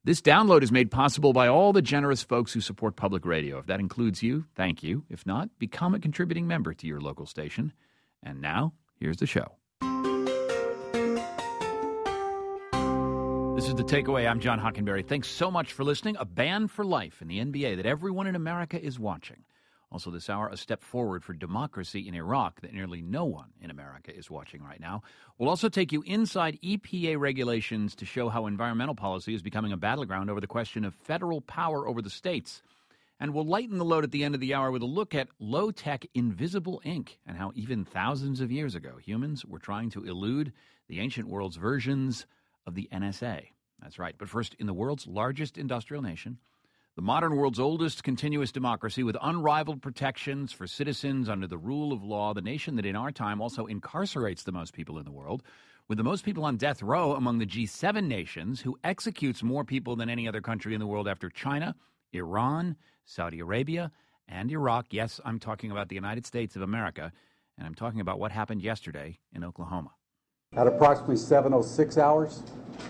This download is made possible by all the generous folks who support public radio. If that includes you, thank you. If not, become a contributing member to your local station. And now, here's the show. This is The Takeaway. I'm John Hockenberry. Thanks so much for listening. A ban for life in the NBA that everyone in America is watching. Also this hour, a step forward for democracy in Iraq that nearly no one in America is watching right now. We'll also take you inside EPA regulations to show how environmental policy is becoming a battleground over the question of federal power over the states. And we'll lighten the load at the end of the hour with a look at low-tech invisible ink and how even thousands of years ago, humans were trying to elude the ancient world's versions of the NSA. That's right. But first, in the world's largest industrial nation, the modern world's oldest continuous democracy with unrivaled protections for citizens under the rule of law, the nation that in our time also incarcerates the most people in the world, with the most people on death row among the G7 nations, who executes more people than any other country in the world after China, Iran, Saudi Arabia, and Iraq. Yes, I'm talking about the United States of America, and I'm talking about what happened yesterday in Oklahoma. At approximately 7:06 hours,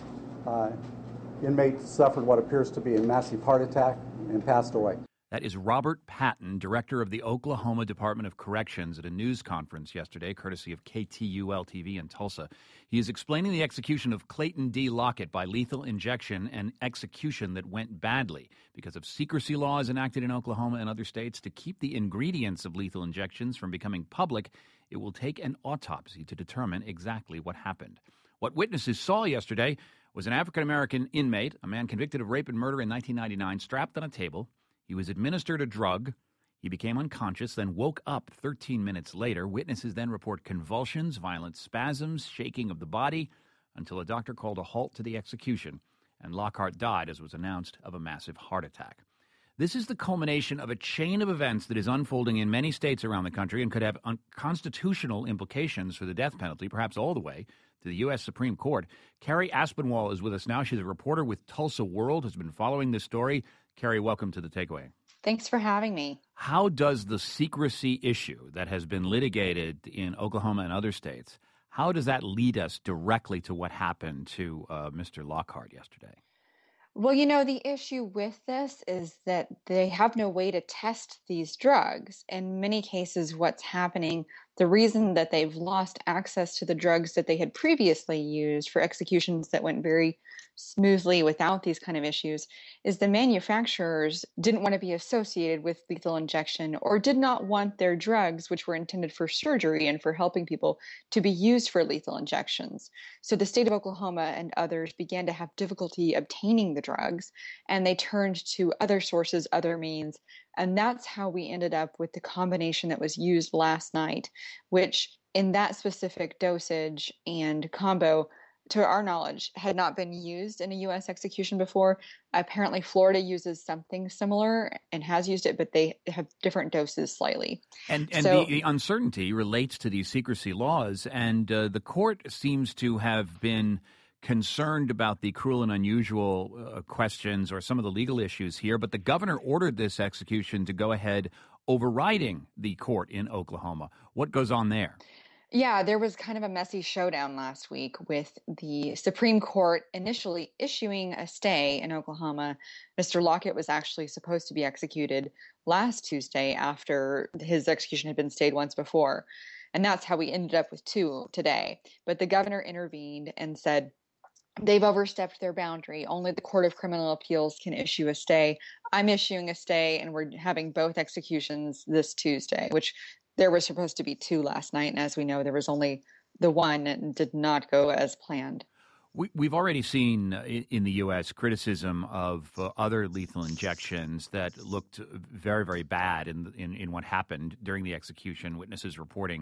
inmate suffered what appears to be a massive heart attack and passed away. That is Robert Patton, director of the Oklahoma Department of Corrections, at a news conference yesterday, courtesy of KTUL-TV in Tulsa. He is explaining the execution of Clayton D. Lockett by lethal injection, an execution that went badly because of secrecy laws enacted in Oklahoma and other states to keep the ingredients of lethal injections from becoming public. It will take an autopsy to determine exactly what happened. What witnesses saw yesterday was an African-American inmate, a man convicted of rape and murder in 1999, strapped on a table. He was administered a drug. He became unconscious, then woke up 13 minutes later. Witnesses then report convulsions, violent spasms, shaking of the body, until a doctor called a halt to the execution, and Lockhart died, as was announced, of a massive heart attack. This is the culmination of a chain of events that is unfolding in many states around the country and could have constitutional implications for the death penalty, perhaps all the way to the U.S. Supreme Court. Carrie Aspinwall is with us now. She's a reporter with Tulsa World, has been following this story. Carrie, welcome to The Takeaway. Thanks for having me. How does the secrecy issue that has been litigated in Oklahoma and other states, how does that lead us directly to what happened to Mr. Lockhart yesterday? Well, the issue with this is that they have no way to test these drugs. In many cases, what's happening, the reason that they've lost access to the drugs that they had previously used for executions that went very smoothly without these kind of issues is the manufacturers didn't want to be associated with lethal injection or did not want their drugs, which were intended for surgery and for helping people, to be used for lethal injections. So the state of Oklahoma and others began to have difficulty obtaining the drugs, and they turned to other sources, other means. And that's how we ended up with the combination that was used last night, which in that specific dosage and combo, to our knowledge, had not been used in a U.S. execution before. Apparently, Florida uses something similar and has used it, but they have different doses slightly. And so, the uncertainty relates to these secrecy laws, and the court seems to have been concerned about the cruel and unusual questions or some of the legal issues here, but the governor ordered this execution to go ahead, overriding the court in Oklahoma. What goes on there? Yeah, there was kind of a messy showdown last week with the Supreme Court initially issuing a stay in Oklahoma. Mr. Lockett was actually supposed to be executed last Tuesday after his execution had been stayed once before. And that's how we ended up with two today. But the governor intervened and said they've overstepped their boundary. Only the Court of Criminal Appeals can issue a stay. I'm issuing a stay, and we're having both executions this Tuesday, which there were supposed to be two last night, and as we know, there was only the one and did not go as planned. We've already seen in the U.S. criticism of other lethal injections that looked very, very bad in what happened during the execution. Witnesses reporting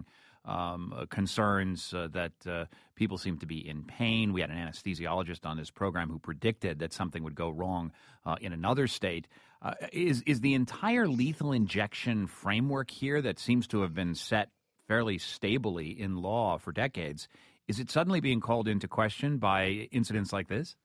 concerns that people seem to be in pain. We had an anesthesiologist on this program who predicted that something would go wrong in another state. Is the entire lethal injection framework here that seems to have been set fairly stably in law for decades, is it suddenly being called into question by incidents like this?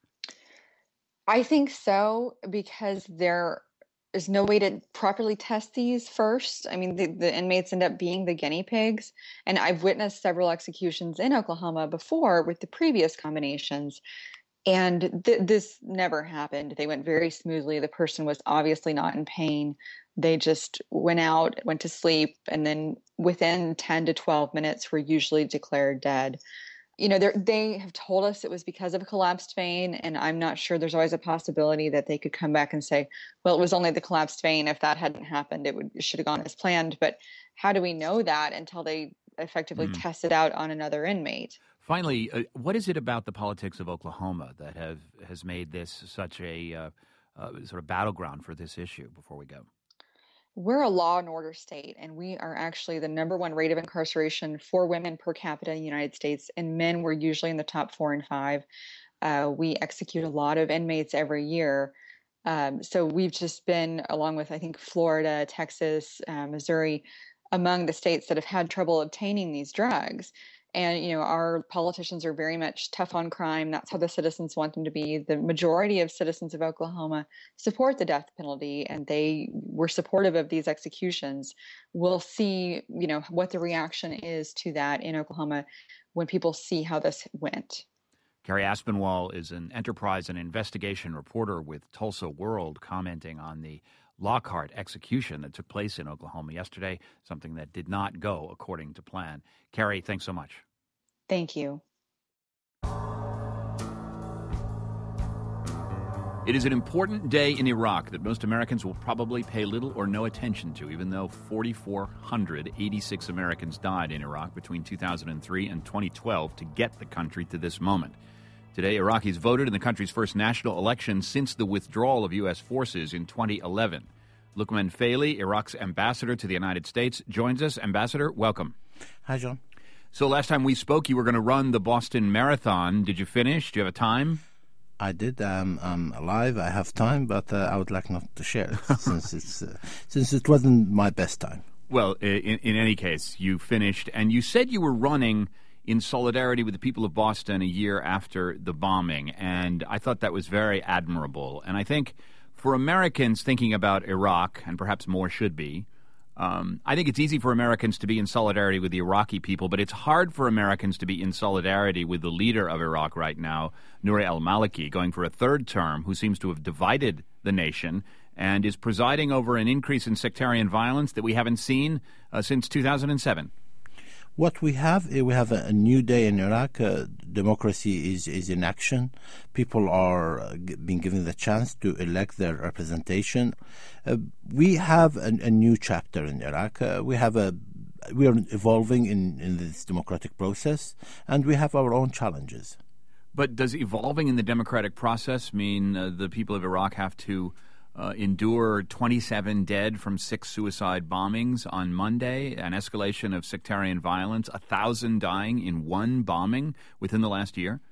I think so, because there is no way to properly test these first. I mean, the inmates end up being the guinea pigs. And I've witnessed several executions in Oklahoma before with the previous combinations. And this never happened. They went very smoothly. The person was obviously not in pain. They just went out, went to sleep, and then within 10 to 12 minutes were usually declared dead. You know, they have told us it was because of a collapsed vein, and I'm not sure. There's always a possibility that they could come back and say, well, it was only the collapsed vein. If that hadn't happened, it should have gone as planned. But how do we know that until they effectively test it out on another inmate? Finally, what is it about the politics of Oklahoma that has made this such a sort of battleground for this issue before we go? We're a law and order state, and we are actually the number one rate of incarceration for women per capita in the United States, and men were usually in the top 4 and 5. We execute a lot of inmates every year. So we've just been, along with, I think, Florida, Texas, Missouri, among the states that have had trouble obtaining these drugs. And, you know, our politicians are very much tough on crime. That's how the citizens want them to be. The majority of citizens of Oklahoma support the death penalty, and they were supportive of these executions. We'll see, you know, what the reaction is to that in Oklahoma when people see how this went. Carrie Aspinwall is an enterprise and investigation reporter with Tulsa World, commenting on the Lockhart execution that took place in Oklahoma yesterday, something that did not go according to plan. Carrie, thanks so much. Thank you. It is an important day in Iraq that most Americans will probably pay little or no attention to, even though 4,486 Americans died in Iraq between 2003 and 2012 to get the country to this moment. Today, Iraqis voted in the country's first national election since the withdrawal of U.S. forces in 2011. Luqman Faili, Iraq's ambassador to the United States, joins us. Ambassador, welcome. Hi, John. So last time we spoke, you were going to run the Boston Marathon. Did you finish? Do you have a time? I did. I'm alive. I have time, but I would like not to share since it wasn't my best time. Well, in any case, you finished, and you said you were running in solidarity with the people of Boston a year after the bombing, and I thought that was very admirable. And I think for Americans thinking about Iraq, and perhaps more should be, I think it's easy for Americans to be in solidarity with the Iraqi people, but it's hard for Americans to be in solidarity with the leader of Iraq right now, Nouri al-Maliki, going for a third term, who seems to have divided the nation and is presiding over an increase in sectarian violence that we haven't seen since 2007. What we have a new day in Iraq. Democracy is in action. People are being given the chance to elect their representation. We have a new chapter in Iraq. We are evolving in this democratic process, and we have our own challenges. But does evolving in the democratic process mean the people of Iraq have to endure 27 dead from 6 suicide bombings on Monday, an escalation of sectarian violence, 1,000 dying in one bombing within the last year?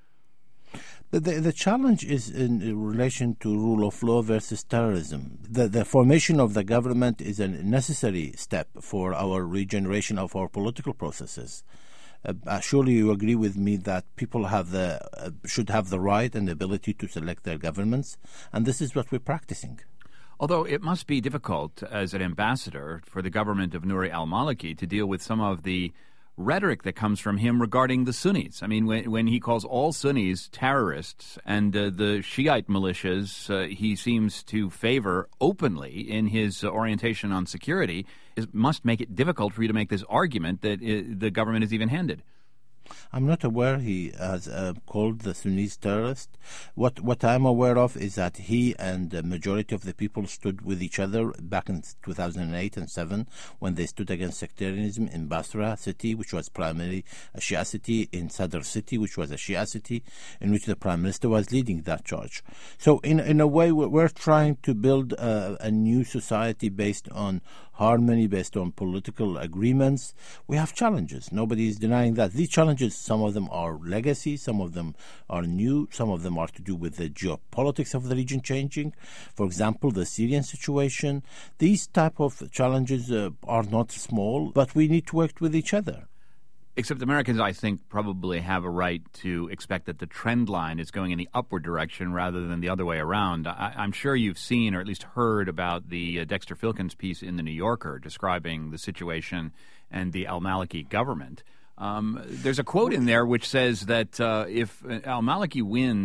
The challenge is in relation to rule of law versus terrorism. The formation of the government is a necessary step for our regeneration of our political processes. Surely you agree with me that people should have the right and the ability to select their governments, and this is what we're practicing. Although it must be difficult as an ambassador for the government of Nouri al-Maliki to deal with some of the rhetoric that comes from him regarding the Sunnis. I mean, when he calls all Sunnis terrorists and the Shiite militias he seems to favor openly in his orientation on security, it must make it difficult for you to make this argument that the government is even-handed. I'm not aware he has called the Sunnis terrorists. What I'm aware of is that he and the majority of the people stood with each other back in 2008 and 2007 when they stood against sectarianism in Basra city, which was primarily a Shia city, in Sadr city, which was a Shia city, in which the Prime Minister was leading that charge. So in a way, we're trying to build a new society based on harmony, based on political agreements. We have challenges. Nobody is denying that. These challenges, some of them are legacy, some of them are new, some of them are to do with the geopolitics of the region changing. For example, the Syrian situation. These type of challenges are not small, but we need to work with each other. Except Americans, I think, probably have a right to expect that the trend line is going in the upward direction rather than the other way around. I'm sure you've seen or at least heard about the Dexter Filkins piece in The New Yorker describing the situation and the al-Maliki government. There's a quote in there which says that if Nouri al-Maliki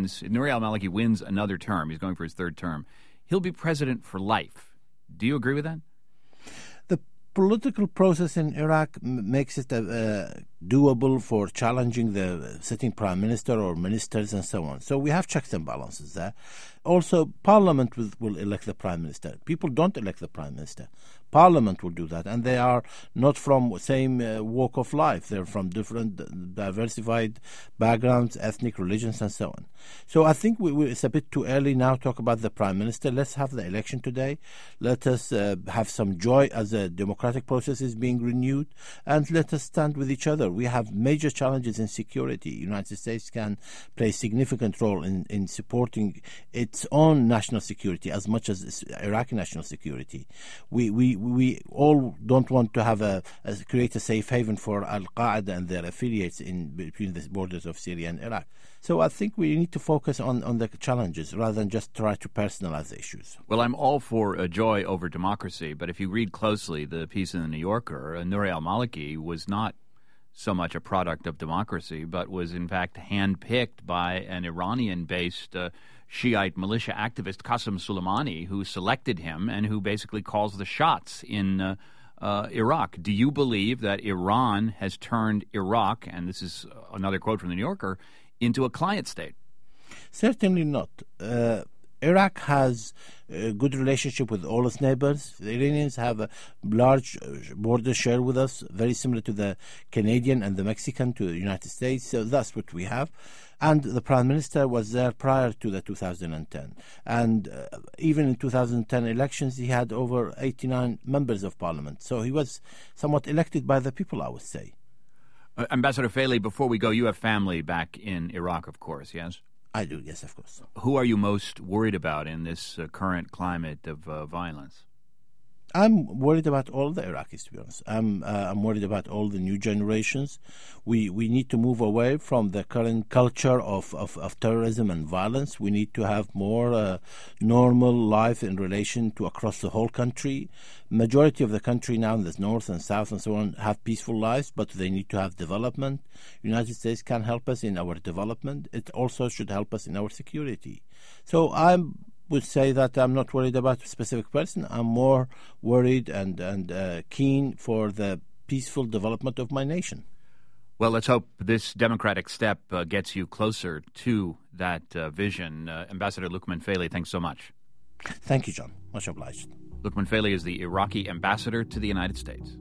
wins another term, he's going for his third term, he'll be president for life. Do you agree with that? The political process in Iraq makes it doable for challenging the sitting prime minister or ministers and so on. So we have checks and balances there. Also, Parliament will elect the prime minister. People don't elect the prime minister. Parliament will do that, and they are not from the same walk of life. They're from different, diversified backgrounds, ethnic, religions, and so on. So I think it's a bit too early now to talk about the prime minister. Let's have the election today. Let us have some joy as the democratic process is being renewed, and let us stand with each other. We have major challenges in security. The United States can play a significant role in supporting its own national security as much as Iraqi national security. We all don't want to have create a safe haven for Al-Qaeda and their affiliates between the borders of Syria and Iraq. So I think we need to focus on the challenges rather than just try to personalize the issues. Well, I'm all for joy over democracy, but if you read closely the piece in the New Yorker, Nouri al-Maliki was not so much a product of democracy, but was in fact handpicked by an Iranian-based Shiite militia activist, Qasem Soleimani, who selected him and who basically calls the shots in Iraq. Do you believe that Iran has turned Iraq, and this is another quote from the New Yorker, into a client state? Certainly not. Iraq has a good relationship with all its neighbors. The Iranians have a large border share with us, very similar to the Canadian and the Mexican to the United States. So that's what we have. And the Prime Minister was there prior to the 2010. And even in 2010 elections, he had over 89 members of parliament. So he was somewhat elected by the people, I would say. Ambassador Faley, before we go, you have family back in Iraq, of course, yes? I do, yes, of course. Who are you most worried about in this current climate of violence? I'm worried about all the Iraqis, to be honest. I'm worried about all the new generations. We need to move away from the current culture of terrorism and violence. We need to have more normal life in relation to across the whole country. Majority of the country now in the north and south and so on have peaceful lives, but they need to have development. United States can help us in our development. It also should help us in our security. So I would say that I'm not worried about a specific person. I'm more worried and keen for the peaceful development of my nation. Well, let's hope this democratic step gets you closer to that vision. Ambassador Luqman Faley, thanks so much. Thank you, John. Much obliged. Luqman Faley is the Iraqi ambassador to the United States.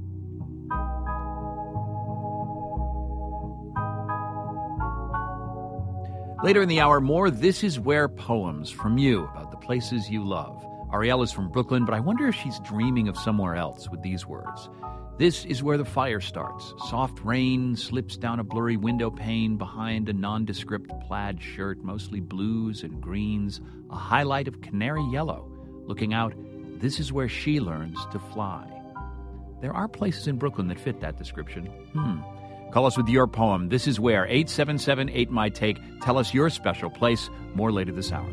Later in the hour, more This Is Where poems from you about the places you love. Ariel is from Brooklyn, but I wonder if she's dreaming of somewhere else with these words. This is where the fire starts. Soft rain slips down a blurry window pane behind a nondescript plaid shirt, mostly blues and greens, a highlight of canary yellow. Looking out, this is where she learns to fly. There are places in Brooklyn that fit that description. Call us with your poem. This is where 877-8MY-TAKE. Tell us your special place. More later this hour.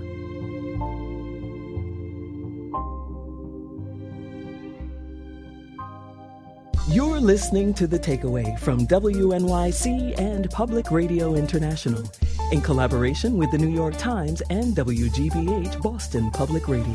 You're listening to The Takeaway from WNYC and Public Radio International in collaboration with the New York Times and WGBH Boston Public Radio.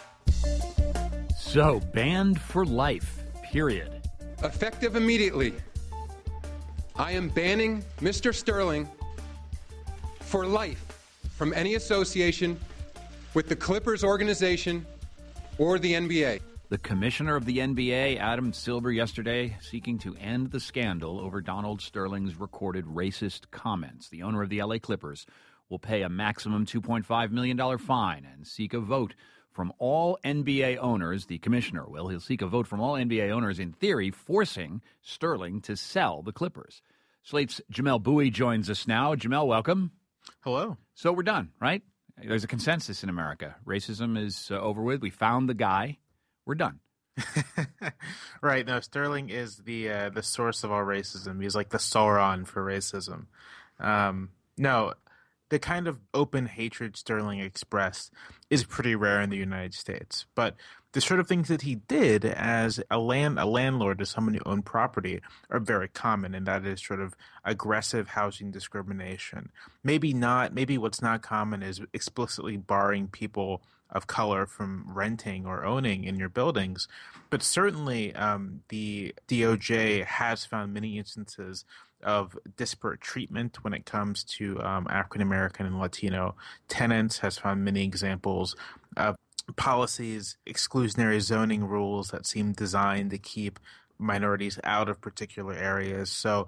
So, banned for life, period. Effective immediately. I am banning Mr. Sterling for life from any association with the Clippers organization or the NBA. The commissioner of the NBA, Adam Silver, yesterday seeking to end the scandal over Donald Sterling's recorded racist comments. The owner of the LA Clippers will pay a maximum $2.5 million fine and seek a vote from all NBA owners. The commissioner will. He'll seek a vote from all NBA owners, in theory, forcing Sterling to sell the Clippers. Slate's Jamel Bowie joins us now. Jamel, welcome. Hello. So we're done, right? There's a consensus in America. Racism is over with. We found the guy. We're done. Right. No, Sterling is the source of all racism. He's like the Sauron for racism. No, the kind of open hatred Sterling expressed is pretty rare in the United States. But the sort of things that he did as a landlord, as someone who owned property, are very common, and that is sort of aggressive housing discrimination. Maybe what's not common is explicitly barring people of color from renting or owning in your buildings. But certainly the DOJ has found many instances of disparate treatment when it comes to African American and Latino tenants, has found many examples of policies, exclusionary zoning rules that seem designed to keep minorities out of particular areas. So,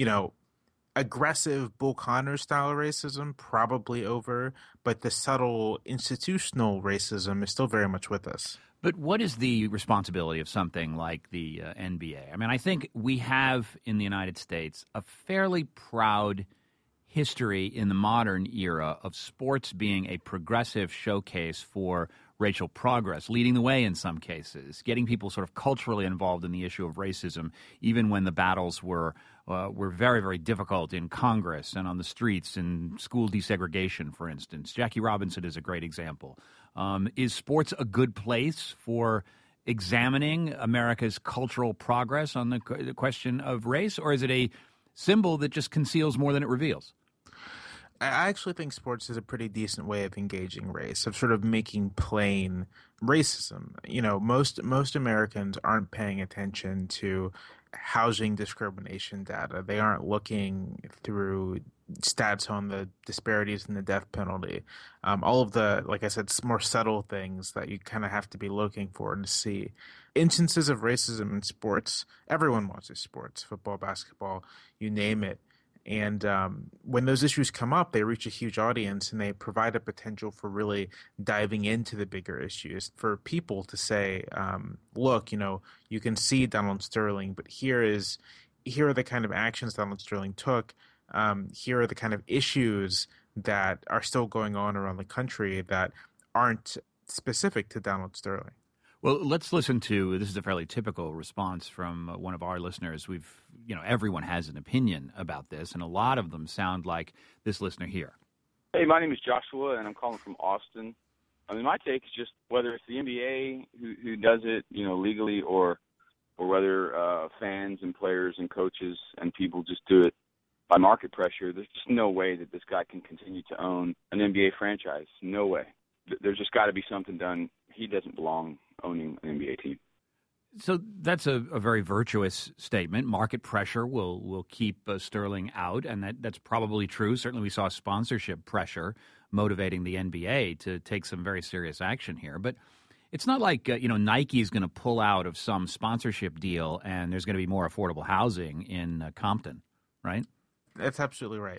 aggressive Bull Connor style racism probably over, but the subtle institutional racism is still very much with us. But what is the responsibility of something like the NBA? I mean, I think we have in the United States a fairly proud history in the modern era of sports being a progressive showcase for racial progress, leading the way in some cases, getting people sort of culturally involved in the issue of racism, even when the battles were very, very difficult in Congress and on the streets, in school desegregation, for instance. Jackie Robinson is a great example. Is sports a good place for examining America's cultural progress on the question of race, or is it a symbol that just conceals more than it reveals? I actually think sports is a pretty decent way of engaging race, of sort of making plain racism. Most Americans aren't paying attention to housing discrimination data. They aren't looking through stats on the disparities in the death penalty. All of the, like I said, more subtle things that you kind of have to be looking for and to see. Instances of racism in sports, everyone watches sports, football, basketball, you name it. And when those issues come up, they reach a huge audience and they provide a potential for really diving into the bigger issues, for people to say, look, you can see Donald Sterling, but here are the kind of actions Donald Sterling took. Here are the kind of issues that are still going on around the country that aren't specific to Donald Sterling. Well, let's listen to, this is a fairly typical response from one of our listeners. Everyone has an opinion about this, and a lot of them sound like this listener here. Hey, my name is Joshua, and I'm calling from Austin. I mean, my take is just whether it's the NBA who does it, legally, or whether fans and players and coaches and people just do it by market pressure. There's just no way that this guy can continue to own an NBA franchise. No way. There's just got to be something done. He doesn't belong owning an NBA team. So that's a very virtuous statement. Market pressure will keep Sterling out, and that's probably true. Certainly we saw sponsorship pressure motivating the NBA to take some very serious action here. But it's not like, Nike is going to pull out of some sponsorship deal and there's going to be more affordable housing in Compton, right? That's absolutely right.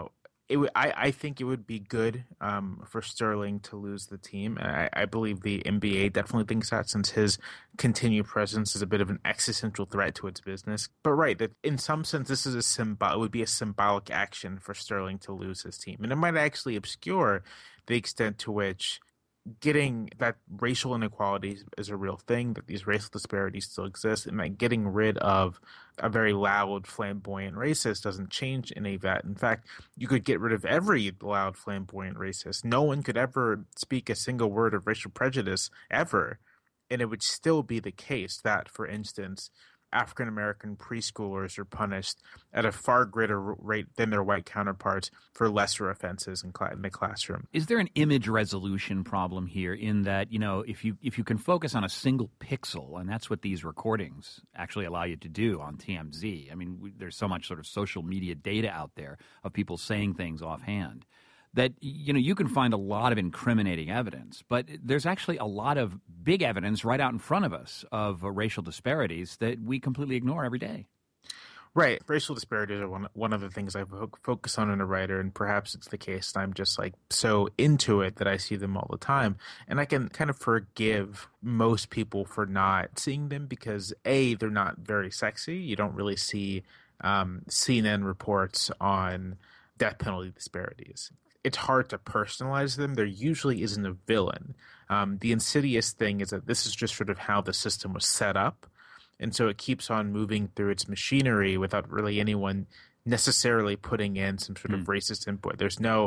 I think it would be good for Sterling to lose the team. I believe the NBA definitely thinks that, since his continued presence is a bit of an existential threat to its business. But right, that in some sense, this is it would be a symbolic action for Sterling to lose his team. And it might actually obscure the extent to which getting that racial inequality is a real thing, that these racial disparities still exist, and that getting rid of a very loud, flamboyant racist doesn't change any of that. In fact, you could get rid of every loud, flamboyant racist. No one could ever speak a single word of racial prejudice ever, and it would still be the case that, for instance, African-American preschoolers are punished at a far greater rate than their white counterparts for lesser offenses in the classroom. Is there an image resolution problem here in that, if you can focus on a single pixel, and that's what these recordings actually allow you to do on TMZ. I mean, there's so much sort of social media data out there of people saying things offhand that, you can find a lot of incriminating evidence, but there's actually a lot of big evidence right out in front of us of racial disparities that we completely ignore every day. Right. Racial disparities are one of the things I focus on in a writer, and perhaps it's the case that I'm just so into it that I see them all the time. And I can kind of forgive most people for not seeing them because, A, they're not very sexy. You don't really see CNN reports on death penalty disparities. It's hard to personalize them. There usually isn't a villain. The insidious thing is that this is just sort of how the system was set up. And so it keeps on moving through its machinery without really anyone necessarily putting in some sort of racist input. There's no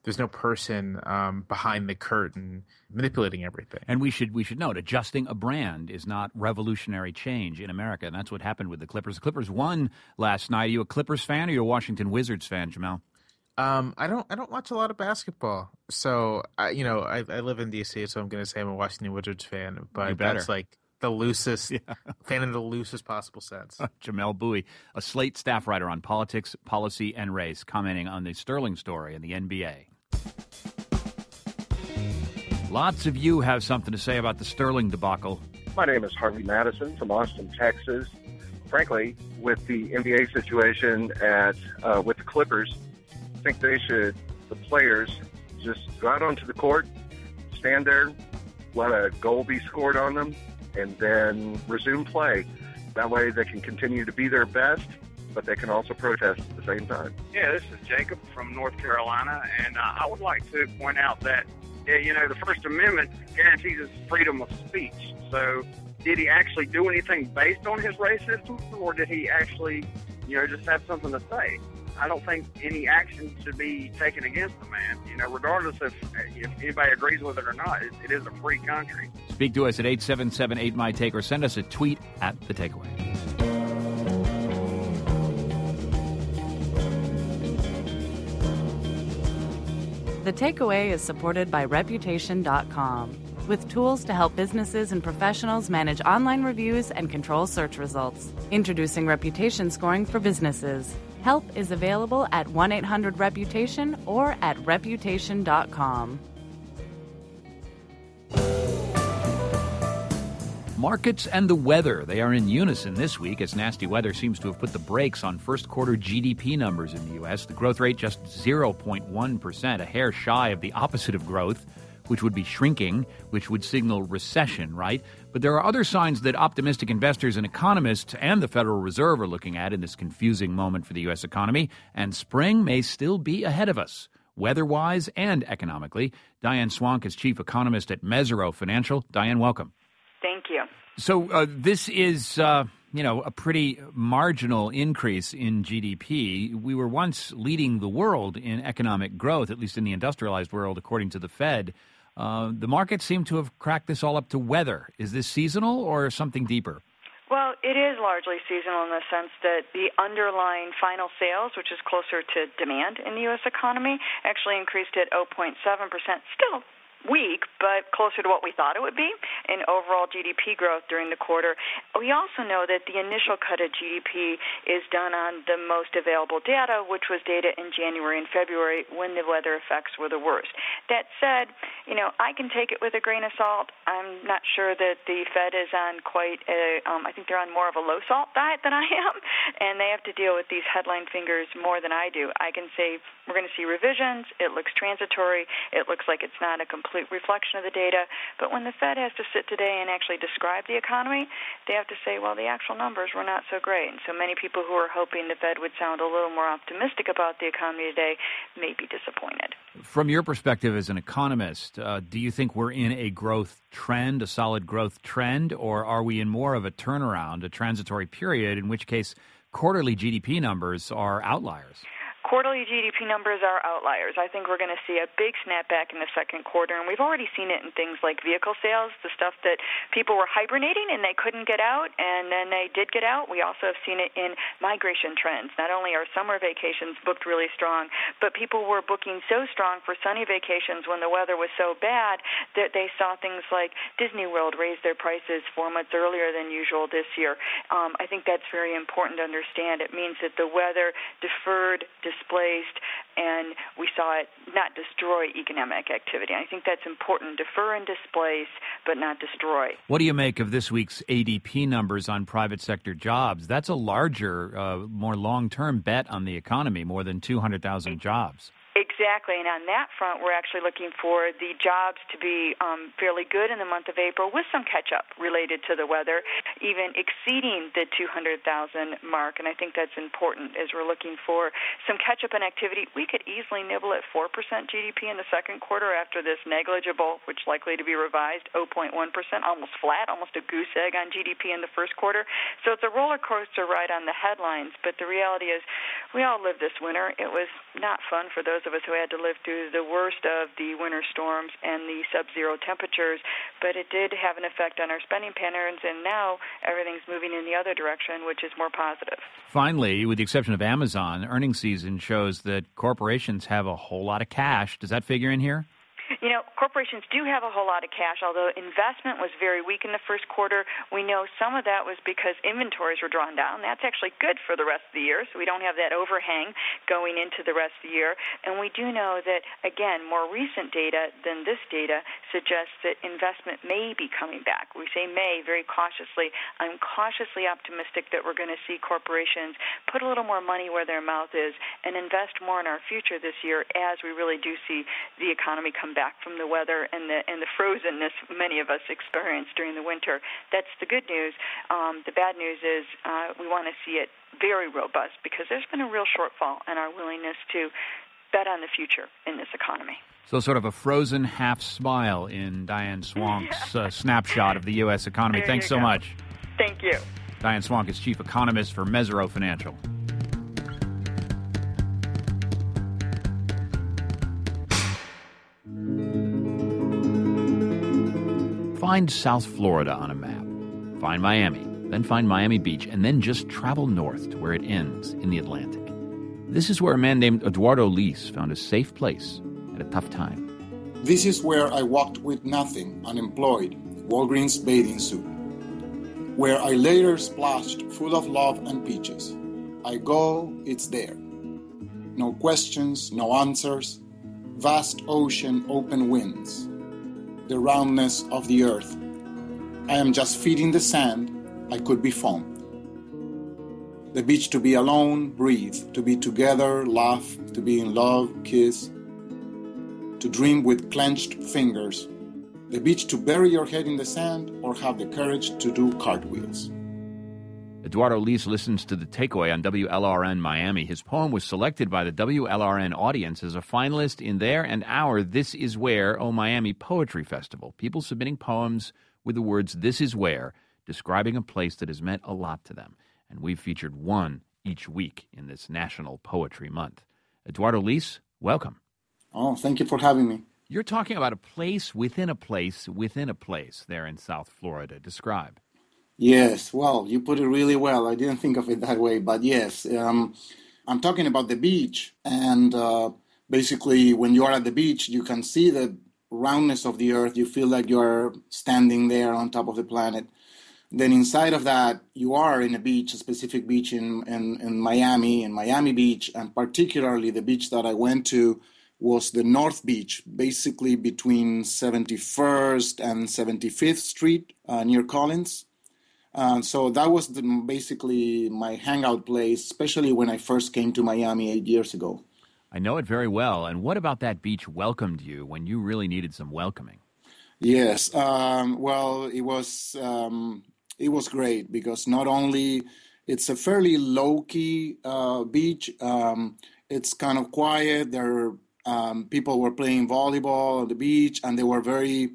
there's no person behind the curtain manipulating everything. And we should note, adjusting a brand is not revolutionary change in America, and that's what happened with the Clippers. The Clippers won last night. Are you a Clippers fan or are you a Washington Wizards fan, Jamel? I don't watch a lot of basketball, so I live in DC, so I'm going to say I'm a Washington Wizards fan, but that's like the loosest fan in the loosest possible sense. Jamel Bowie, a Slate staff writer on politics, policy, and race, commenting on the Sterling story in the NBA. Lots of you have something to say about the Sterling debacle. My name is Harvey Madison from Austin, Texas. Frankly, with the NBA situation with the Clippers, I think the players just go out onto the court, stand there, let a goal be scored on them, and then resume play. That way they can continue to be their best, but they can also protest at the same time. Yeah, this is Jacob from North Carolina, and I would like to point out that, the First Amendment guarantees his freedom of speech. So did he actually do anything based on his racism, or did he actually, just have something to say? I don't think any action should be taken against the man, regardless if anybody agrees with it or not. It is a free country. Speak to us at 877-8MY-TAKE or send us a tweet at The Takeaway. The Takeaway is supported by Reputation.com, with tools to help businesses and professionals manage online reviews and control search results. Introducing Reputation Scoring for businesses. Help is available at 1-800-REPUTATION or at Reputation.com. Markets and the weather, they are in unison this week as nasty weather seems to have put the brakes on first quarter GDP numbers in the U.S. The growth rate just 0.1%, a hair shy of the opposite of growth, which would be shrinking, which would signal recession, right? But there are other signs that optimistic investors and economists and the Federal Reserve are looking at in this confusing moment for the U.S. economy, and spring may still be ahead of us, weather-wise and economically. Diane Swank is chief economist at Mesirow Financial. Diane, welcome. Thank you. So this is, a pretty marginal increase in GDP. We were once leading the world in economic growth, at least in the industrialized world, according to the Fed. The markets seem to have cracked this all up to weather. Is this seasonal or something deeper? Well, it is largely seasonal in the sense that the underlying final sales, which is closer to demand in the U.S. economy, actually increased at 0.7%. Still weak, but closer to what we thought it would be in overall GDP growth during the quarter. We also know that the initial cut of GDP is done on the most available data, which was data in January and February when the weather effects were the worst. That said, I can take it with a grain of salt. I'm not sure that the Fed is on quite I think they're on more of a low salt diet than I am, and they have to deal with these headline fingers more than I do. I can say we're going to see revisions. It looks transitory. It looks like it's not a complete reflection of the data. But when the Fed has to sit today and actually describe the economy, they have to say, well, the actual numbers were not so great. And so many people who are hoping the Fed would sound a little more optimistic about the economy today may be disappointed. From your perspective as an economist, do you think we're in a growth trend, a solid growth trend, or are we in more of a turnaround, a transitory period, in which case quarterly GDP numbers are outliers? Quarterly GDP numbers are outliers. I think we're going to see a big snapback in the second quarter, and we've already seen it in things like vehicle sales, the stuff that people were hibernating and they couldn't get out, and then they did get out. We also have seen it in migration trends. Not only are summer vacations booked really strong, but people were booking so strong for sunny vacations when the weather was so bad that they saw things like Disney World raise their prices 4 months earlier than usual this year. I think that's very important to understand. It means that the weather deferred, displaced, and we saw it not destroy economic activity. I think that's important. Defer and displace, but not destroy. What do you make of this week's ADP numbers on private sector jobs? That's a larger, more long-term bet on the economy, more than 200,000 jobs. Exactly, and on that front, we're actually looking for the jobs to be fairly good in the month of April with some catch-up related to the weather, even exceeding the 200,000 mark, and I think that's important as we're looking for some catch-up in activity. We could easily nibble at 4% GDP in the second quarter after this negligible, which likely to be revised, 0.1%, almost flat, almost a goose egg on GDP in the first quarter. So it's a roller coaster ride on the headlines, but the reality is we all lived this winter. It was not fun for those of us who had to live through the worst of the winter storms and the sub-zero temperatures, but it did have an effect on our spending patterns, and now everything's moving in the other direction, which is more positive. Finally, with the exception of Amazon, earnings season shows that corporations have a whole lot of cash. Does that figure in here? You know, corporations do have a whole lot of cash, although investment was very weak in the first quarter. We know some of that was because inventories were drawn down. That's actually good for the rest of the year, so we don't have that overhang going into the rest of the year. And we do know that, again, more recent data than this data suggests that investment may be coming back. We say may very cautiously. I'm cautiously optimistic that we're going to see corporations put a little more money where their mouth is and invest more in our future this year as we really do see the economy come back from the weather and the frozenness many of us experienced during the winter. That's the good news. The bad news is we want to see it very robust because there's been a real shortfall in our willingness to bet on the future in this economy. So sort of a frozen half smile in Diane Swank's snapshot of the U.S. economy. Thanks so much. Thank you. Diane Swank is chief economist for Mesirow Financial. Find South Florida on a map. Find Miami, then find Miami Beach, and then just travel north to where it ends in the Atlantic. This is where a man named Eduardo Liz found a safe place at a tough time. This is where I walked with nothing, unemployed, Walgreens bathing suit. Where I later splashed full of love and peaches. I go, it's there. No questions, no answers. Vast ocean, open winds. The roundness of the earth. I am just feet in the sand, I could be foam. The beach to be alone, breathe, to be together, laugh, to be in love, kiss, to dream with clenched fingers. The beach to bury your head in the sand or have the courage to do cartwheels. Eduardo Liz listens to The Takeaway on WLRN Miami. His poem was selected by the WLRN audience as a finalist in their and our This Is Where, Oh Miami Poetry Festival. People submitting poems with the words This Is Where, describing a place that has meant a lot to them. And we've featured one each week in this National Poetry Month. Eduardo Liz, welcome. Oh, thank you for having me. You're talking about a place within a place within a place there in South Florida. Describe. Yes, well, you put it really well. I didn't think of it that way, but yes. I'm talking about the beach, and basically when you are at the beach, you can see the roundness of the earth. You feel like you're standing there on top of the planet. Then inside of that, you are in a beach, a specific beach in Miami Beach, and particularly the beach that I went to was the North Beach, basically between 71st and 75th Street near Collins. So that was basically my hangout place, especially when I first came to Miami 8 years ago. I know it very well. And what about that beach welcomed you when you really needed some welcoming? Yes. Well, it was great because not only it's a fairly low-key beach, it's kind of quiet. People were playing volleyball on the beach, and they were very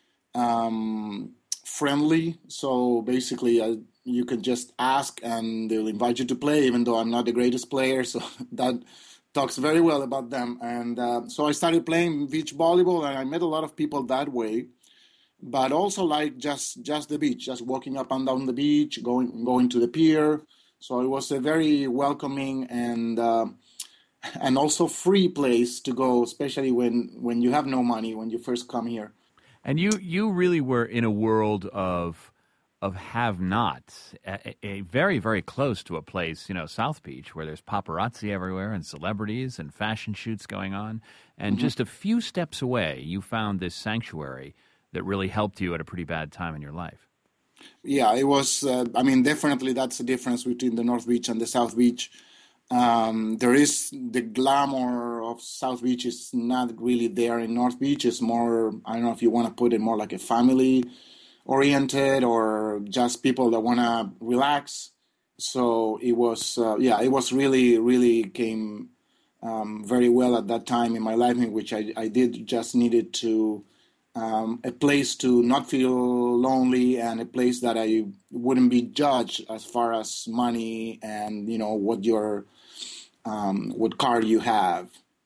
friendly. So basically, you could just ask, and they'll invite you to play, even though I'm not the greatest player. So that talks very well about them. And so I started playing beach volleyball, and I met a lot of people that way. But also like just the beach, just walking up and down the beach, going to the pier. So it was a very welcoming and also free place to go, especially when you have no money, when you first come here. And you really were in a world of have-nots, a very, very close to a place, South Beach, where there's paparazzi everywhere and celebrities and fashion shoots going on. And just a few steps away, you found this sanctuary that really helped you at a pretty bad time in your life. Yeah, it was, definitely that's the difference between the North Beach and the South Beach. There is the glamour of South Beach is not really there in North Beach. It's more, I don't know if you want to put it more like a family oriented or just people that want to relax. So it was, it was really came very well at that time in my life, in which I did just needed to a place to not feel lonely and a place that I wouldn't be judged as far as money and, what car you have.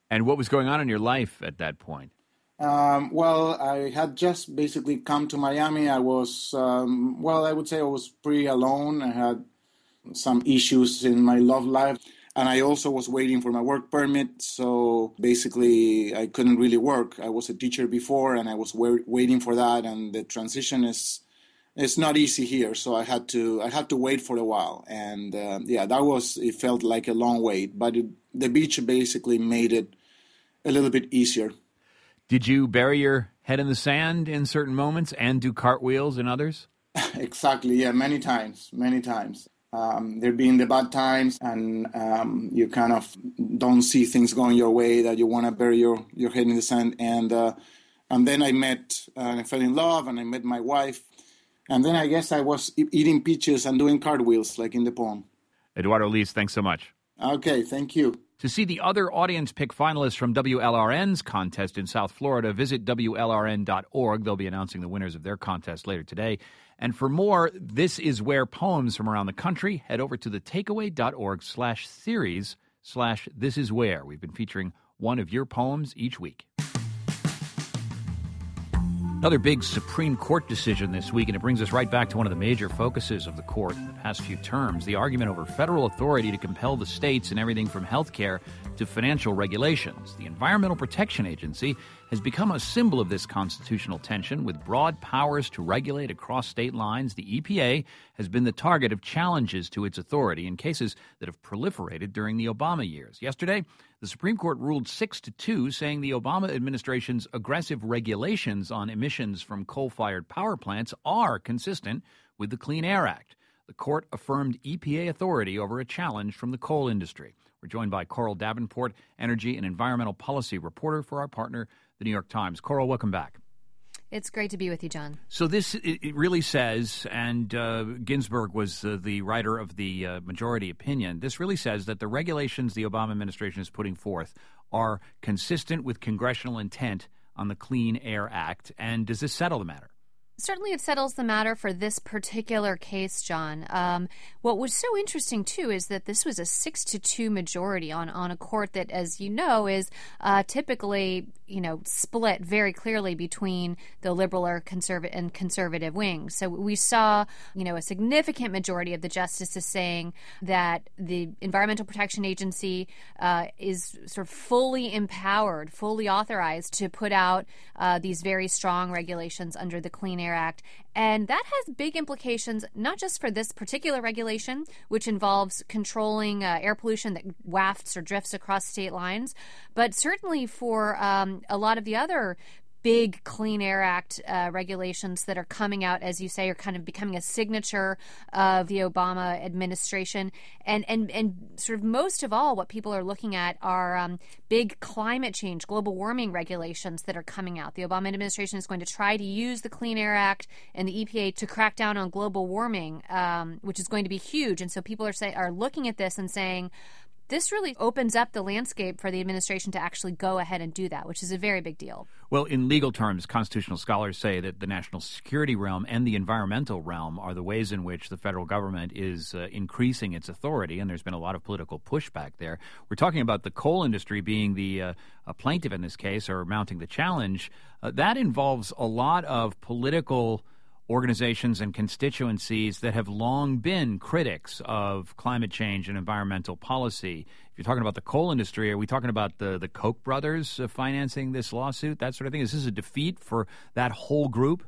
And what was going on in your life at that point? Well, I had just basically come to Miami. I was, I would say I was pretty alone. I had some issues in my love life. And I also was waiting for my work permit. So basically, I couldn't really work. I was a teacher before, and I was waiting for that. And the transition it's not easy here. So I had to wait for a while. And it felt like a long wait. But the beach basically made it a little bit easier. Did you bury your head in the sand in certain moments and do cartwheels in others? Exactly. Yeah, many times. There being the bad times, and you kind of don't see things going your way, that you want to bury your head in the sand. And then I met, I fell in love, and I met my wife. And then I guess I was eating peaches and doing cartwheels like in the poem. Eduardo Liz, thanks so much. Okay, thank you. To see the other audience pick finalists from WLRN's contest in South Florida, visit WLRN.org. They'll be announcing the winners of their contest later today. And for more, This Is Where poems from around the country, head over to thetakeaway.org/series/This Is Where. We've been featuring one of your poems each week. Another big Supreme Court decision this week, and it brings us right back to one of the major focuses of the court in the past few terms, the argument over federal authority to compel the states in everything from health care to financial regulations. The Environmental Protection Agency has become a symbol of this constitutional tension. With broad powers to regulate across state lines, the EPA has been the target of challenges to its authority in cases that have proliferated during the Obama years. Yesterday, the Supreme Court ruled 6-2, saying the Obama administration's aggressive regulations on emissions from coal-fired power plants are consistent with the Clean Air Act. The court affirmed EPA authority over a challenge from the coal industry. We're joined by Coral Davenport, energy and environmental policy reporter for our partner, the New York Times. Coral, welcome back. It's great to be with you, John. So this, it really says, and Ginsburg was the writer of the majority opinion, this really says that the regulations the Obama administration is putting forth are consistent with congressional intent on the Clean Air Act. And does this settle the matter? Certainly it settles the matter for this particular case, John. What was so interesting, too, is that this was a 6-2 majority on a court that, as you know, is typically, split very clearly between the liberal or conservative wings. So we saw, a significant majority of the justices saying that the Environmental Protection Agency is sort of fully empowered, fully authorized to put out these very strong regulations under the Clean Air Act. And that has big implications, not just for this particular regulation, which involves controlling air pollution that wafts or drifts across state lines, but certainly for a lot of the other big Clean Air Act regulations that are coming out, as you say, are kind of becoming a signature of the Obama administration. And sort of most of all, what people are looking at are big climate change, global warming regulations that are coming out. The Obama administration is going to try to use the Clean Air Act and the EPA to crack down on global warming, which is going to be huge. And so people are looking at this and saying, this really opens up the landscape for the administration to actually go ahead and do that, which is a very big deal. Well, in legal terms, constitutional scholars say that the national security realm and the environmental realm are the ways in which the federal government is increasing its authority, and there's been a lot of political pushback there. We're talking about the coal industry being the plaintiff in this case, or mounting the challenge. That involves a lot of political organizations and constituencies that have long been critics of climate change and environmental policy. If you're talking about the coal industry, are we talking about the Koch brothers financing this lawsuit, that sort of thing? Is this a defeat for that whole group?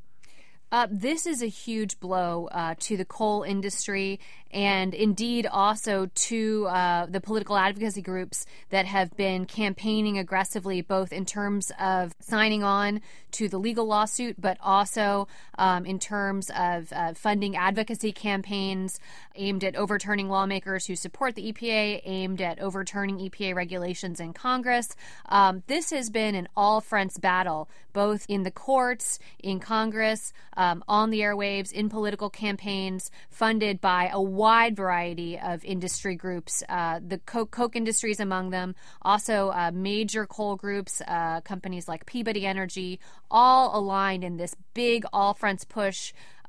This is a huge blow to the coal industry and indeed also to the political advocacy groups that have been campaigning aggressively, both in terms of signing on to the legal lawsuit, but also in terms of funding advocacy campaigns aimed at overturning lawmakers who support the EPA, aimed at overturning EPA regulations in Congress. This has been an all-fronts battle, both in the courts, in Congress, on the airwaves, in political campaigns, funded by a wide variety of industry groups. The Koch industries among them, also major coal groups, companies like Peabody Energy, all aligned in this big all-fronts push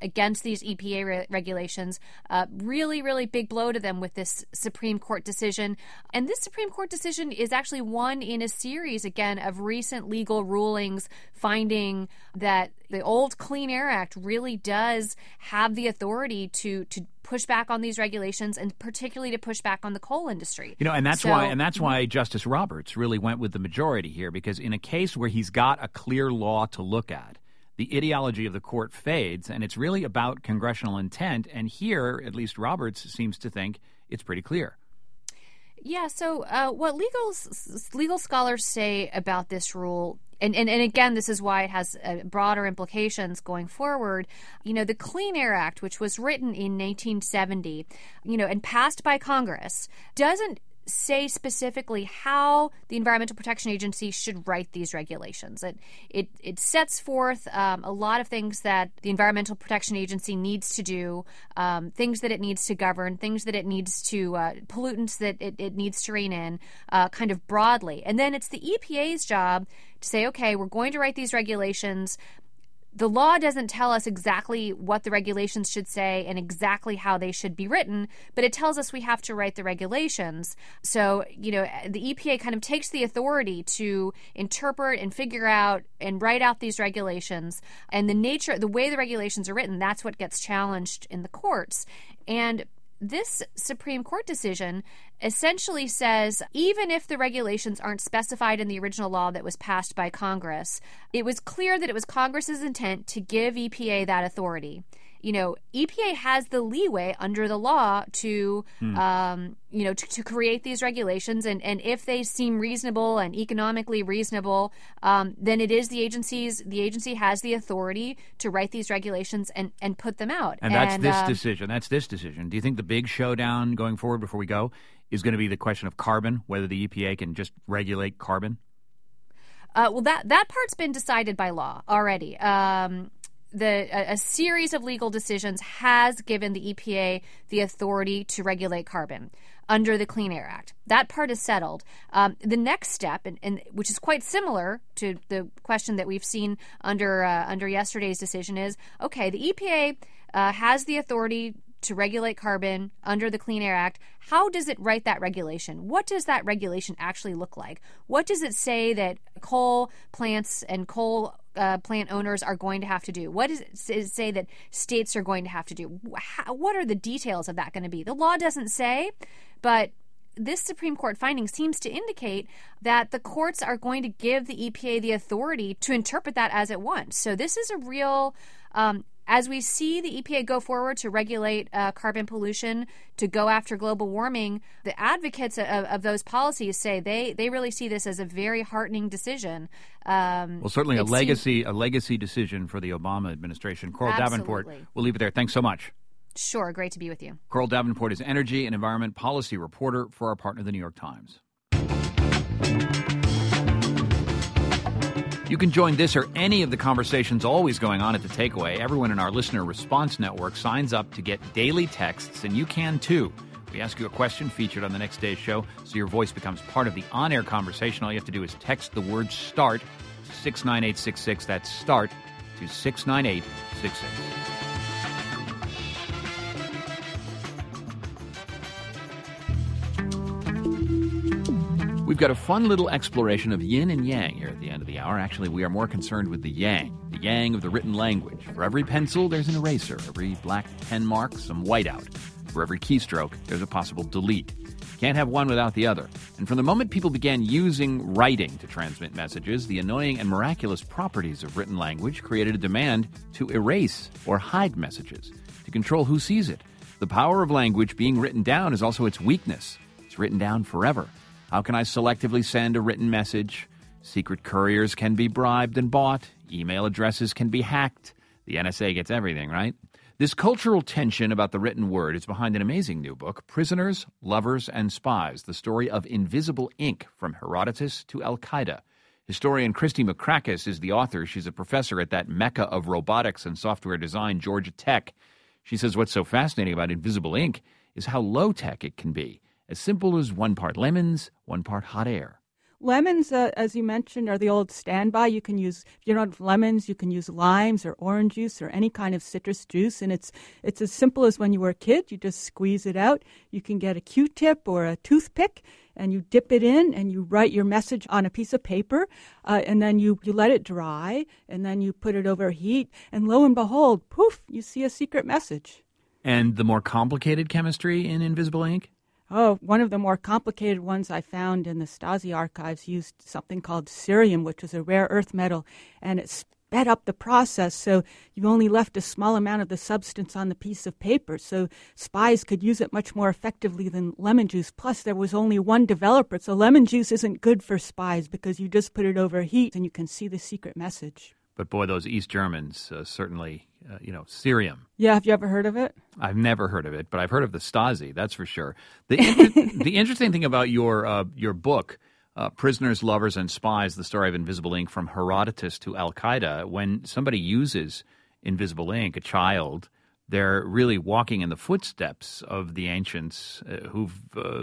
against these EPA regulations. Really, really big blow to them with this Supreme Court decision. And this Supreme Court decision is actually one in a series, again, of recent legal rulings finding that the old Clean Air Act really does have the authority to push back on these regulations, and particularly to push back on the coal industry. And that's why Justice Roberts really went with the majority here, because in a case where he's got a clear law to look at, the ideology of the court fades, and it's really about congressional intent. And here, at least Roberts seems to think it's pretty clear. Yeah, so what legal scholars say about this rule, and again, this is why it has broader implications going forward. The Clean Air Act, which was written in 1970, and passed by Congress, doesn't say specifically how the Environmental Protection Agency should write these regulations. It sets forth a lot of things that the Environmental Protection Agency needs to do, things that it needs to govern, things that it needs to, pollutants that it needs to rein in, kind of broadly. And then it's the EPA's job to say, okay, we're going to write these regulations. The law doesn't tell us exactly what the regulations should say and exactly how they should be written, but it tells us we have to write the regulations. So, the EPA kind of takes the authority to interpret and figure out and write out these regulations. And the way the regulations are written, that's what gets challenged in the courts. And this Supreme Court decision essentially says even if the regulations aren't specified in the original law that was passed by Congress, it was clear that it was Congress's intent to give EPA that authority. EPA has the leeway under the law to, to create these regulations. And if they seem reasonable and economically reasonable, then it is the agency has the authority to write these regulations and put them out. And that's this decision. Do you think the big showdown going forward before we go is going to be the question of carbon, whether the EPA can just regulate carbon? Well, that part's been decided by law already. A series of legal decisions has given the EPA the authority to regulate carbon under the Clean Air Act. That part is settled. The next step, and which is quite similar to the question that we've seen under yesterday's decision, is, okay, the EPA has the authority to regulate carbon under the Clean Air Act. How does it write that regulation? What does that regulation actually look like? What does it say that coal plants and coal plant owners are going to have to do? What does it say that states are going to have to do? What are the details of that going to be? The law doesn't say, but this Supreme Court finding seems to indicate that the courts are going to give the EPA the authority to interpret that as it wants. So this is a real as we see the EPA go forward to regulate carbon pollution, to go after global warming, the advocates of those policies say they really see this as a very heartening decision. Well, certainly a legacy decision for the Obama administration. Coral Davenport, we'll leave it there. Thanks so much. Sure. Great to be with you. Coral Davenport is energy and environment policy reporter for our partner, the New York Times. You can join this or any of the conversations always going on at The Takeaway. Everyone in our listener response network signs up to get daily texts, and you can too. We ask you a question featured on the next day's show, so your voice becomes part of the on-air conversation. All you have to do is text the word START to 69866. That's START to 69866. We've got a fun little exploration of yin and yang here at the end of the hour. Actually, we are more concerned with the yang of the written language. For every pencil, there's an eraser. Every black pen mark, some whiteout. For every keystroke, there's a possible delete. Can't have one without the other. And from the moment people began using writing to transmit messages, the annoying and miraculous properties of written language created a demand to erase or hide messages, to control who sees it. The power of language being written down is also its weakness. It's written down forever. How can I selectively send a written message? Secret couriers can be bribed and bought. Email addresses can be hacked. The NSA gets everything, right? This cultural tension about the written word is behind an amazing new book, Prisoners, Lovers, and Spies, the story of invisible ink from Herodotus to Al-Qaeda. Historian Christy Makrakis is the author. She's a professor at that mecca of robotics and software design, Georgia Tech. She says what's so fascinating about invisible ink is how low-tech it can be. As simple as 1 part lemons, 1 part hot air. lemons, as you mentioned, are the old standby. You can use, if you don't have lemons, you can use limes or orange juice or any kind of citrus juice. And it's as simple as when you were a kid. You just squeeze it out. You can get a Q-tip or a toothpick, and you dip it in, and you write your message on a piece of paper, and then you let it dry, and then you put it over heat, and lo and behold, poof, you see a secret message. And the more complicated chemistry in invisible ink? Oh, one of the more complicated ones I found in the Stasi archives used something called cerium, which is a rare earth metal, and it sped up the process, so you only left a small amount of the substance on the piece of paper, so spies could use it much more effectively than lemon juice. Plus, there was only one developer, so lemon juice isn't good for spies because you just put it over heat and you can see the secret message. But boy, those East Germans certainly, cerium. Yeah, have you ever heard of it? I've never heard of it, but I've heard of the Stasi, that's for sure. The interesting thing about your book, Prisoners, Lovers, and Spies, the story of invisible ink from Herodotus to Al-Qaeda, when somebody uses invisible ink, a child, they're really walking in the footsteps of the ancients who've,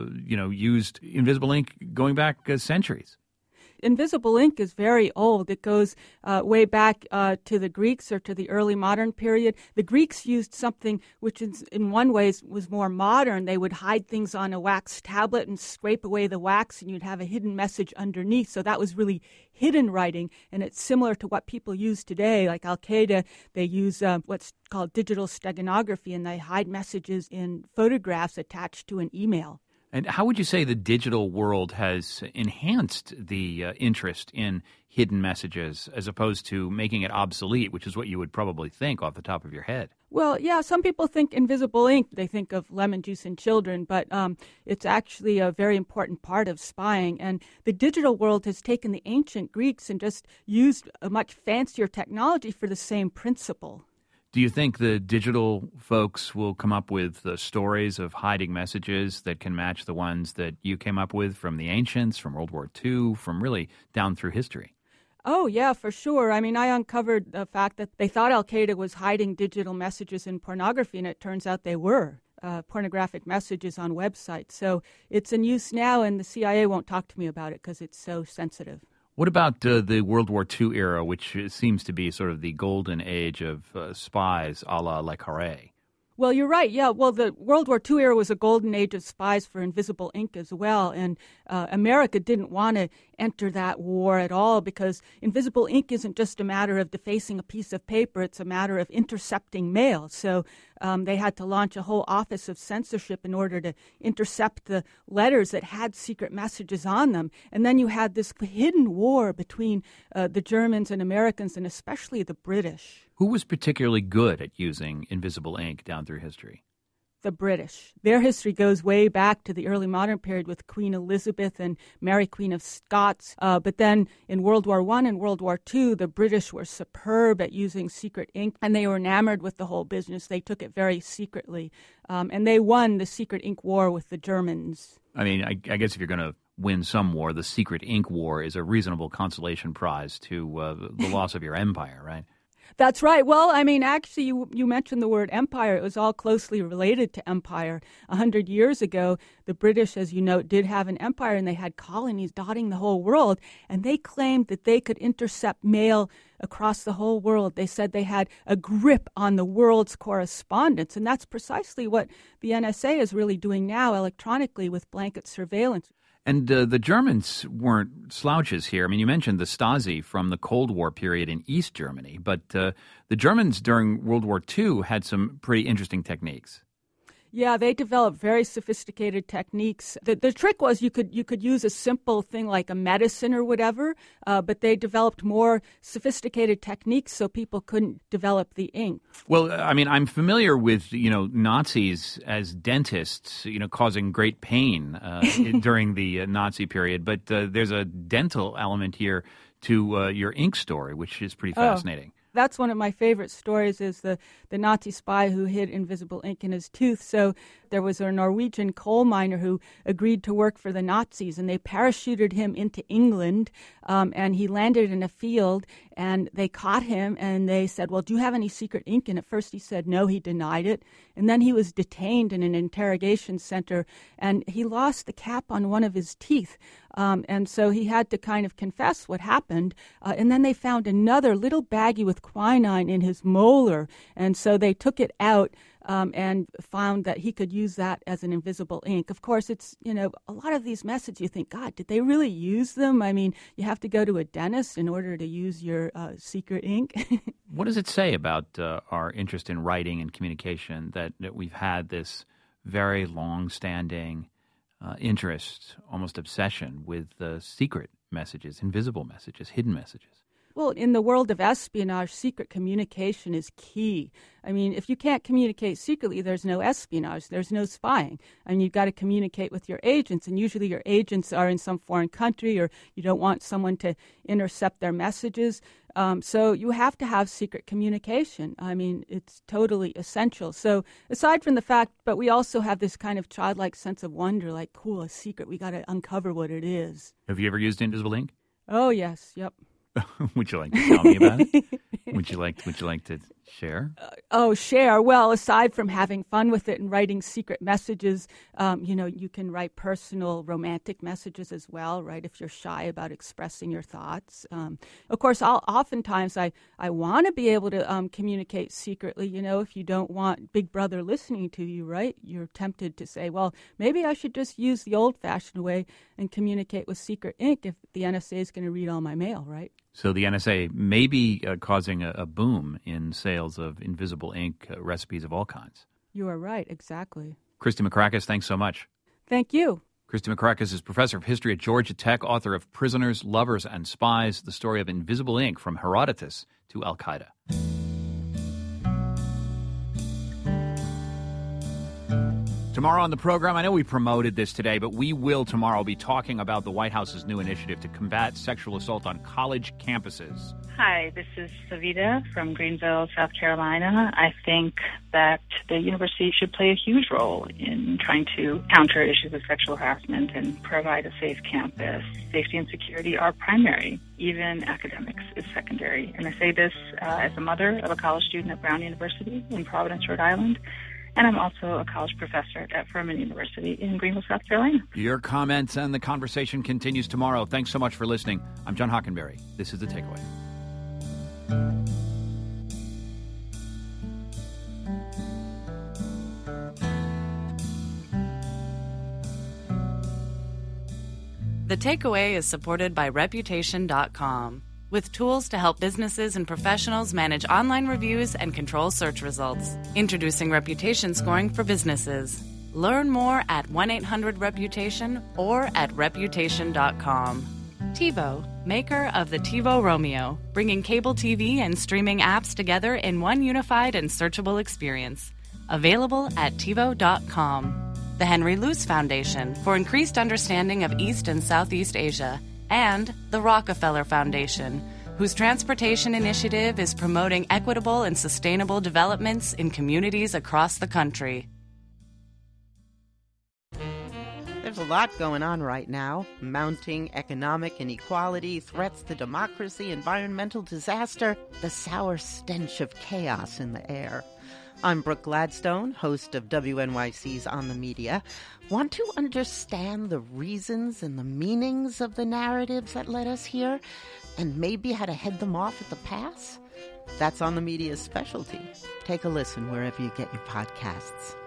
used invisible ink going back centuries. Invisible ink is very old. It goes way back to the Greeks or to the early modern period. The Greeks used something which in one way was more modern. They would hide things on a wax tablet and scrape away the wax, and you'd have a hidden message underneath. So that was really hidden writing, and it's similar to what people use today. Like Al-Qaeda, they use what's called digital steganography, and they hide messages in photographs attached to an email. And how would you say the digital world has enhanced the interest in hidden messages as opposed to making it obsolete, which is what you would probably think off the top of your head? Well, yeah, some people think invisible ink, they think of lemon juice in children, but it's actually a very important part of spying. And the digital world has taken the ancient Greeks and just used a much fancier technology for the same principle. Do you think the digital folks will come up with stories of hiding messages that can match the ones that you came up with from the ancients, from World War II, from really down through history? Oh, yeah, for sure. I mean, I uncovered the fact that they thought Al-Qaeda was hiding digital messages in pornography, and it turns out they were pornographic messages on websites. So it's in use now, and the CIA won't talk to me about it because it's so sensitive. What about the World War II era, which seems to be sort of the golden age of spies a la Le Carré? Well, you're right. Yeah, well, the World War II era was a golden age of spies for invisible ink as well. And America didn't want to enter that war at all because invisible ink isn't just a matter of defacing a piece of paper. It's a matter of intercepting mail. So they had to launch a whole office of censorship in order to intercept the letters that had secret messages on them. And then you had this hidden war between the Germans and Americans, and especially the British. Who was particularly good at using invisible ink down through history? The British. Their history goes way back to the early modern period with Queen Elizabeth and Mary Queen of Scots. But then in World War I and World War II, the British were superb at using secret ink, and they were enamored with the whole business. They took it very secretly, and they won the secret ink war with the Germans. I mean, I guess if you're going to win some war, the secret ink war is a reasonable consolation prize to the loss of your empire, right? That's right. Well, I mean, actually, you mentioned the word empire. It was all closely related to empire. 100 years ago, the British, as you know, did have an empire, and they had colonies dotting the whole world, and they claimed that they could intercept mail across the whole world. They said they had a grip on the world's correspondence, and that's precisely what the NSA is really doing now electronically with blanket surveillance. And the Germans weren't slouches here. I mean, you mentioned the Stasi from the Cold War period in East Germany, but the Germans during World War II had some pretty interesting techniques. Yeah, they developed very sophisticated techniques. The trick was you could use a simple thing like a medicine or whatever, but they developed more sophisticated techniques so people couldn't develop the ink. Well, I mean, I'm familiar with, Nazis as dentists, causing great pain during the Nazi period, but there's a dental element here to your ink story, which is pretty fascinating. That's one of my favorite stories is the Nazi spy who hid invisible ink in his tooth. So there was a Norwegian coal miner who agreed to work for the Nazis, and they parachuted him into England, and he landed in a field, and they caught him, and they said, well, do you have any secret ink? And at first he said no, he denied it. And then he was detained in an interrogation center, and he lost the cap on one of his teeth. And so he had to kind of confess what happened. And then they found another little baggie with quinine in his molar. And so they took it out and found that he could use that as an invisible ink. Of course, it's, a lot of these messages, you think, God, did they really use them? I mean, you have to go to a dentist in order to use your secret ink. What does it say about our interest in writing and communication that we've had this very long-standing interest, almost obsession with secret messages, invisible messages, hidden messages? Well, in the world of espionage, secret communication is key. I mean, if you can't communicate secretly, there's no espionage, there's no spying. I mean, you've got to communicate with your agents, and usually your agents are in some foreign country, or you don't want someone to intercept their messages. So you have to have secret communication. I mean, it's totally essential. So aside from the fact, but we also have this kind of childlike sense of wonder, like, cool, a secret, we got to uncover what it is. Have you ever used invisible ink? Oh, yes, yep. Would you like to tell me about it? Would you like to share? Share. Well, aside from having fun with it and writing secret messages, you can write personal romantic messages as well, right? If you're shy about expressing your thoughts. Of course, oftentimes I want to be able to communicate secretly. If you don't want Big Brother listening to you, right? You're tempted to say, well, maybe I should just use the old-fashioned way and communicate with secret ink if the NSA is going to read all my mail, right? So the NSA may be causing a boom in sales of invisible ink recipes of all kinds. You are right, exactly. Christy Makrakis, thanks so much. Thank you. Christy Makrakis is professor of history at Georgia Tech, author of Prisoners, Lovers, and Spies, the story of invisible ink from Herodotus to Al-Qaeda. Tomorrow on the program, I know we promoted this today, but we will tomorrow be talking about the White House's new initiative to combat sexual assault on college campuses. Hi, this is Savita from Greenville, South Carolina. I think that the university should play a huge role in trying to counter issues of sexual harassment and provide a safe campus. Safety and security are primary. Even academics is secondary. And I say this as a mother of a college student at Brown University in Providence, Rhode Island. And I'm also a college professor at Furman University in Greenville, South Carolina. Your comments and the conversation continues tomorrow. Thanks so much for listening. I'm John Hockenberry. This is The Takeaway. The Takeaway is supported by Reputation.com. With tools to help businesses and professionals manage online reviews and control search results. Introducing Reputation Scoring for businesses. Learn more at 1-800-REPUTATION or at Reputation.com. TiVo, maker of the TiVo Romeo, bringing cable TV and streaming apps together in one unified and searchable experience. Available at TiVo.com. The Henry Luce Foundation for increased understanding of East and Southeast Asia. And the Rockefeller Foundation, whose transportation initiative is promoting equitable and sustainable developments in communities across the country. There's a lot going on right now. Mounting economic inequality, threats to democracy, environmental disaster, the sour stench of chaos in the air. I'm Brooke Gladstone, host of WNYC's On the Media. Want to understand the reasons and the meanings of the narratives that led us here, and maybe how to head them off at the pass? That's On the Media's specialty. Take a listen wherever you get your podcasts.